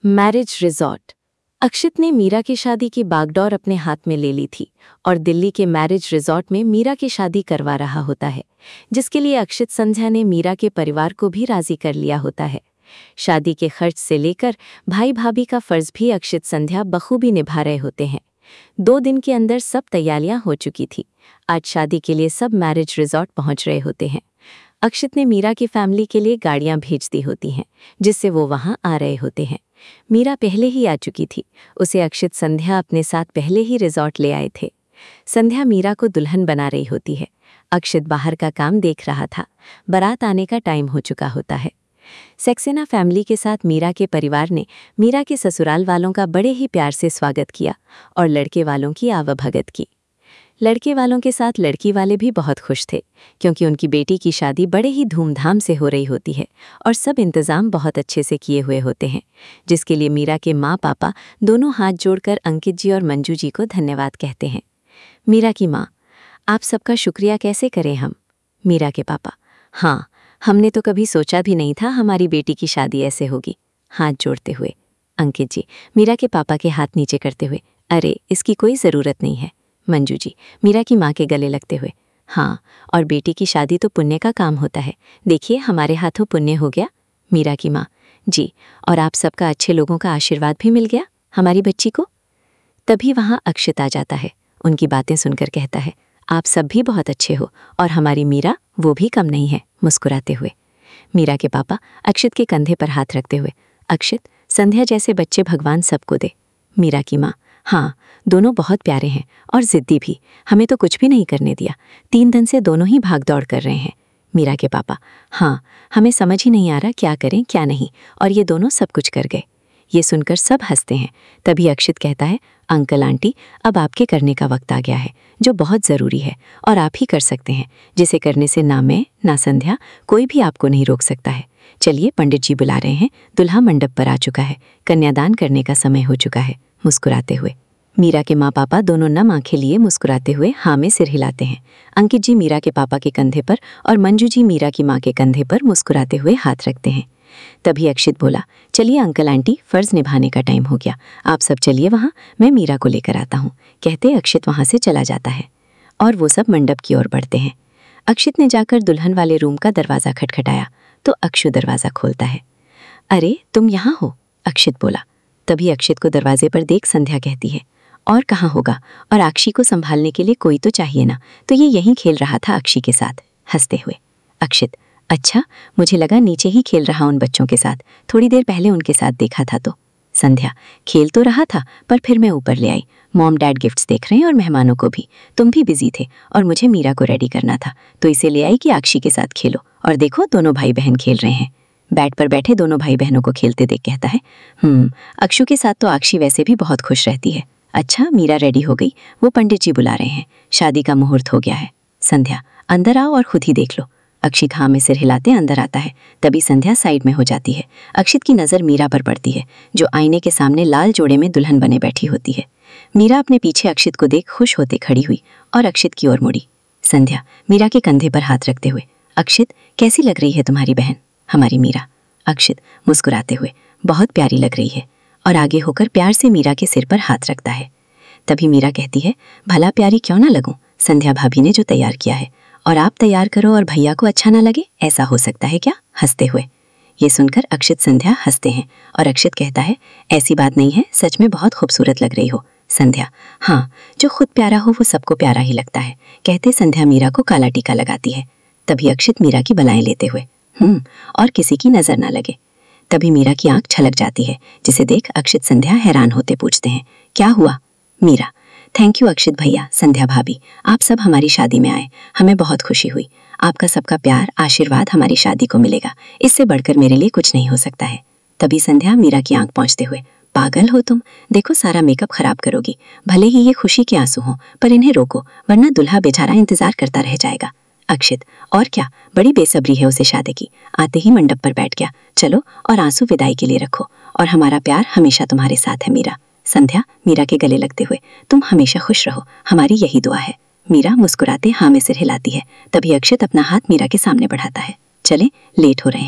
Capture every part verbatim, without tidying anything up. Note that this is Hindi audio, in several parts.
Marriage resort. अक्षित ने मीरा की शादी की बागडोर अपने हाथ में ले ली थी और दिल्ली के मैरिज रिजॉर्ट में मीरा की शादी करवा रहा होता है, जिसके लिए अक्षित संध्या ने मीरा के परिवार को भी राजी कर लिया होता है। शादी के खर्च से लेकर भाई भाभी का फर्ज भी अक्षित संध्या बखूबी निभा रहे होते हैं। दो दिन के अंदर सब तैयारियां हो चुकी थी। आज शादी के लिए सब मैरिज रिजॉर्ट पहुंच रहे होते हैं। अक्षित ने मीरा की फैमिली के लिए गाड़ियां भेज दी होती हैं, जिससे वो वहां आ रहे होते हैं। मीरा पहले ही आ चुकी थी। उसे अक्षित संध्या अपने साथ पहले ही रिजॉर्ट ले आए थे। संध्या मीरा को दुल्हन बना रही होती है। अक्षित बाहर का काम देख रहा था। बारात आने का टाइम हो चुका होता है। सक्सेना फैमिली के साथ मीरा के परिवार ने मीरा के ससुराल वालों का बड़े ही प्यार से स्वागत किया और लड़के वालों की आवभगत की। लड़के वालों के साथ लड़की वाले भी बहुत खुश थे, क्योंकि उनकी बेटी की शादी बड़े ही धूमधाम से हो रही होती है और सब इंतज़ाम बहुत अच्छे से किए हुए होते हैं, जिसके लिए मीरा के माँ पापा दोनों हाथ जोड़कर अंकित जी और मंजू जी को धन्यवाद कहते हैं। मीरा की माँ: आप सबका शुक्रिया कैसे करें हम? मीरा के पापा: हाँ, हमने तो कभी सोचा भी नहीं था हमारी बेटी की शादी ऐसे होगी। हाथ जोड़ते हुए अंकित जी मीरा के पापा के हाथ नीचे करते हुए: अरे, इसकी कोई ज़रूरत नहीं है। मंजू जी मीरा की माँ के गले लगते हुए: हाँ, और बेटी की शादी तो पुण्य का काम होता है, देखिए हमारे हाथों पुण्य हो गया। मीरा की माँ: जी, और आप सबका अच्छे लोगों का आशीर्वाद भी मिल गया हमारी बच्ची को। तभी वहाँ अक्षित आ जाता है। उनकी बातें सुनकर कहता है: आप सब भी बहुत अच्छे हो और हमारी मीरा वो भी कम नहीं है, मुस्कुराते हुए। मीरा के पापा अक्षित के कंधे पर हाथ रखते हुए: अक्षित, संध्या जैसे बच्चे भगवान सबको दे। मीरा की माँ: हाँ, दोनों बहुत प्यारे हैं और जिद्दी भी, हमें तो कुछ भी नहीं करने दिया। तीन दिन से दोनों ही भाग दौड़ कर रहे हैं। मीरा के पापा: हाँ, हमें समझ ही नहीं आ रहा क्या करें क्या नहीं, और ये दोनों सब कुछ कर गए। ये सुनकर सब हंसते हैं। तभी अक्षित कहता है: अंकल आंटी, अब आपके करने का वक्त आ गया है, जो बहुत ज़रूरी है और आप ही कर सकते हैं, जिसे करने से ना मैं ना संध्या कोई भी आपको नहीं रोक सकता है। चलिए, पंडित जी बुला रहे हैं, दुल्हा मंडप पर आ चुका है, कन्यादान करने का समय हो चुका है। मुस्कुराते हुए मीरा के माँ पापा दोनों नम आंखें लिए मुस्कुराते हुए हाँ में सिर हिलाते हैं। अंकित जी मीरा के पापा के कंधे पर और मंजू जी मीरा की माँ के कंधे पर मुस्कुराते हुए हाथ रखते हैं। तभी अक्षित बोला: चलिए अंकल आंटी, फ़र्ज़ निभाने का टाइम हो गया, आप सब चलिए वहाँ, मैं मीरा को लेकर आता हूँ। कहते अक्षित वहाँ से चला जाता है और वो सब मंडप की ओर बढ़ते हैं। अक्षित ने जाकर दुल्हन वाले रूम का दरवाज़ा खटखटाया तो अक्षु दरवाज़ा खोलता है। अरे, तुम यहाँ हो? अक्षित बोला। तभी अक्षित को दरवाजे पर देख संध्या कहती है: और कहाँ होगा, और अक्षी को संभालने के लिए कोई तो चाहिए ना, तो ये यहीं खेल रहा था अक्षी के साथ, हंसते हुए। अक्षित: अच्छा, मुझे लगा नीचे ही खेल रहा उन बच्चों के साथ, थोड़ी देर पहले उनके साथ देखा था तो। संध्या: खेल तो रहा था, पर फिर मैं ऊपर ले आई, मॉम डैड गिफ्ट्स देख रहे हैं और मेहमानों को भी, तुम भी बिजी थे और मुझे मीरा को रेडी करना था, तो इसे ले आई कि अक्षी के साथ खेलो, और देखो दोनों भाई बहन खेल रहे हैं। बैट पर बैठे दोनों भाई बहनों को खेलते देख कहता है: हम्म अक्षु के साथ तो अक्षी वैसे भी बहुत खुश रहती है। अच्छा, मीरा रेडी हो गई, वो पंडित जी बुला रहे हैं, शादी का मुहूर्त हो गया है। संध्या: अंदर आओ और खुद ही देख लो। अक्षित हाँ में सिर हिलाते अंदर आता है। तभी संध्या साइड में हो जाती है। अक्षित की नज़र मीरा पर पड़ती है, जो आईने के सामने लाल जोड़े में दुल्हन बने बैठी होती है। मीरा अपने पीछे अक्षित को देख खुश होते खड़ी हुई और अक्षित की ओर मुड़ी। संध्या मीरा के कंधे पर हाथ रखते हुए: अक्षित, कैसी लग रही है तुम्हारी बहन, हमारी मीरा? अक्षित मुस्कुराते हुए: बहुत प्यारी लग रही है, और आगे होकर प्यार से मीरा के सिर पर हाथ रखता है। तभी मीरा कहती है: भला प्यारी क्यों ना लगूं, संध्या भाभी ने जो तैयार किया है, और आप तैयार करो और भैया को अच्छा ना लगे, ऐसा हो सकता है क्या? हंसते हुए। ये सुनकर अक्षित संध्या हंसते हैं और अक्षित कहता है: ऐसी बात नहीं है, सच में बहुत खूबसूरत लग रही हो। संध्या: हाँ, जो खुद प्यारा हो वो सबको प्यारा ही लगता है। कहते संध्या मीरा को काला टीका लगाती है। तभी अक्षित मीरा की बलाएं लेते हुए: हम्म और किसी की नजर ना लगे। तभी मीरा की आंख छलक जाती है, जिसे देख अक्षित संध्या हैरान होते पूछते हैं: क्या हुआ? मीरा: थैंक यू अक्षित भैया, संध्या भाभी, आप सब हमारी शादी में आए, हमें बहुत खुशी हुई। आपका सबका प्यार आशीर्वाद हमारी शादी को मिलेगा, इससे बढ़कर मेरे लिए कुछ नहीं हो सकता है। तभी संध्या मीरा की आंख पहुंचते हुए: पागल हो तुम, देखो सारा मेकअप खराब करोगी। भले ही ये खुशी के आंसू हों, पर इन्हें रोको, वरना दुल्हा बेचारा इंतजार करता रह जाएगा। अक्षित: और क्या, बड़ी बेसब्री है उसे शादी की, आते ही मंडप पर बैठ गया। चलो और आंसू विदाई के लिए रखो, और हमारा प्यार हमेशा तुम्हारे साथ है मीरा। संध्या मीरा के गले लगते हुए: तुम हमेशा खुश रहो, हमारी यही दुआ है। मीरा मुस्कुराते हाँ में सिर हिलाती है। तभी अक्षित अपना हाथ मीरा के सामने बढ़ाता है: चले, लेट हो रहे हैं।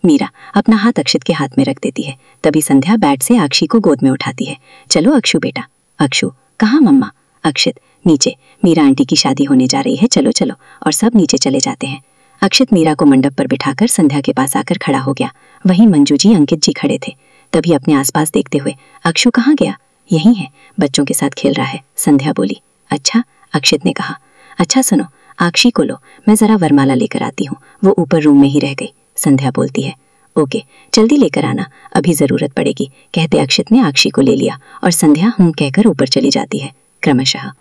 मीरा अपना हाथ अक्षित के हाथ में रख देती है। तभी संध्या बेड से आक्षी को गोद में उठाती है। चलो अक्षु बेटा। अक्षु, कहाँ मम्मा? अक्षित, नीचे, मीरा आंटी की शादी होने जा रही है, चलो चलो। और सब नीचे चले जाते हैं। अक्षित मीरा को मंडप पर बिठाकर संध्या के पास आकर खड़ा हो गया। वहीं मंजू जी, अंकित जी खड़े थे। तभी अपने आसपास देखते हुए, अक्षु कहाँ गया? यही है, बच्चों के साथ खेल रहा है, संध्या बोली। अच्छा, अक्षित ने कहा। अच्छा सुनो, आक्षी को लो, मैं जरा वरमाला लेकर आती हूँ, वो ऊपर रूम में ही रह गई, संध्या बोलती है। ओके, जल्दी लेकर आना, अभी जरूरत पड़ेगी, कहते अक्षित ने आक्षी को ले लिया और संध्या हूँ कहकर ऊपर चली जाती है। क्रमशः